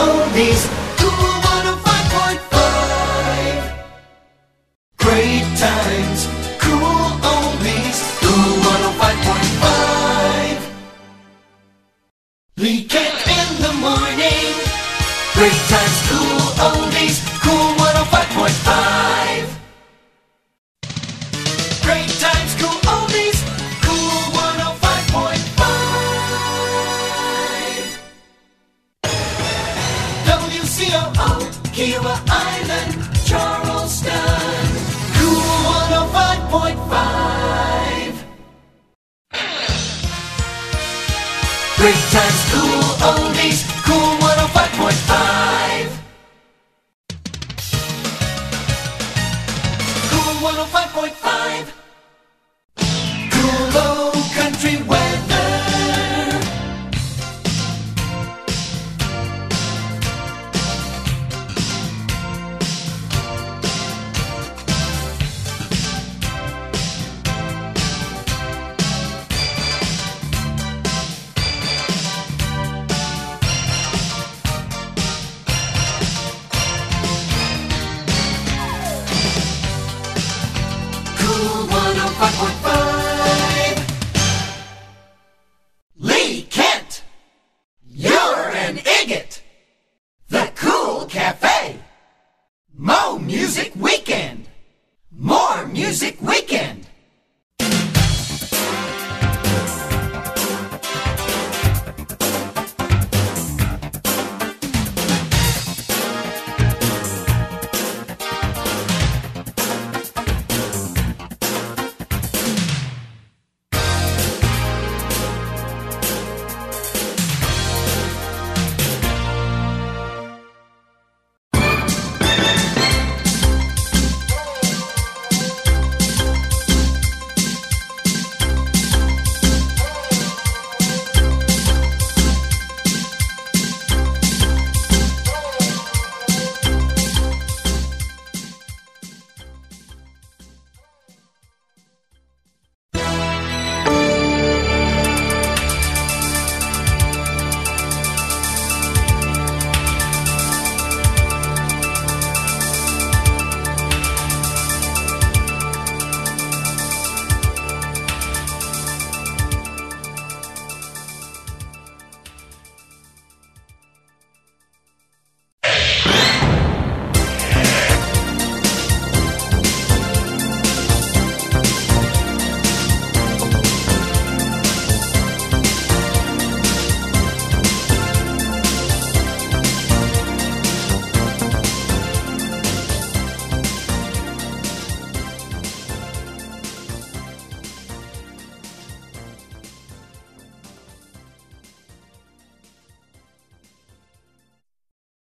oldies, Cool 105.5. Great times, cool oldies, Cool 105.5. Lee Kent in the morning. Great times, cool oldies, Cool 105.5. Great times, cool oldies, Cool 105.5. WCOO, Kiowa Island, Charleston, Cool 105.5. Great times, cool oldies, Cool 105.5.